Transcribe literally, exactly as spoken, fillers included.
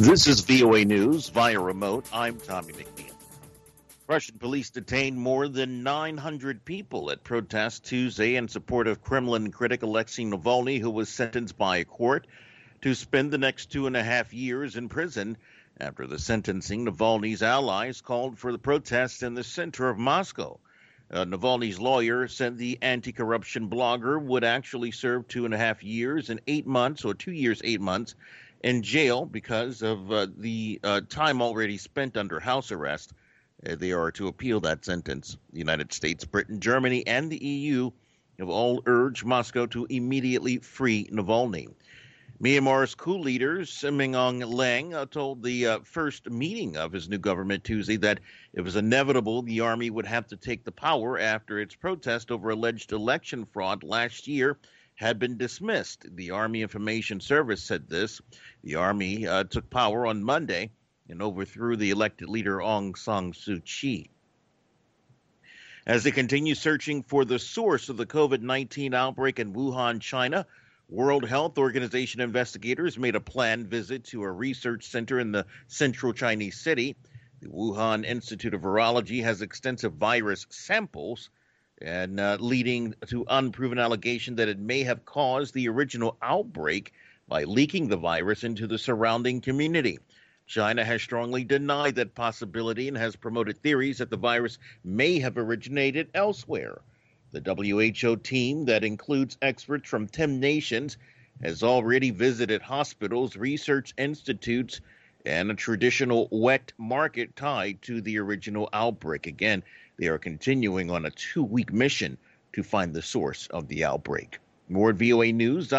This is V O A News via remote. I'm Tommy McNeil. Russian police detained more than nine hundred people at protests Tuesday in support of Kremlin critic Alexei Navalny, who was sentenced by a court to spend the next two and a half years in prison. After the sentencing, Navalny's allies called for the protests in the center of Moscow. Uh, Navalny's lawyer said the anti-corruption blogger would actually serve two and a half years and eight months, or two years, eight months, in jail because of uh, the uh, time already spent under house arrest. Uh, they are to appeal that sentence. The United States, Britain, Germany, and the E U have all urged Moscow to immediately free Navalny. Myanmar's coup leader, Min Aung Hlaing, uh, told the uh, first meeting of his new government Tuesday that it was inevitable the army would have to take the power after its protest over alleged election fraud last year had been dismissed. The Army Information Service said this. The army uh, took power on Monday and overthrew the elected leader Aung San Suu Kyi. As they continue searching for the source of the COVID nineteen outbreak in Wuhan, China, World Health Organization investigators made a planned visit to a research center in the central Chinese city. The Wuhan Institute of Virology has extensive virus samples and uh, leading to unproven allegation that it may have caused the original outbreak by leaking the virus into the surrounding community. China has strongly denied that possibility and has promoted theories that the virus may have originated elsewhere. The W H O team that includes experts from ten nations has already visited hospitals, research institutes, and a traditional wet market tied to the original outbreak. Again, they are continuing on a two-week mission to find the source of the outbreak. More at V O A News.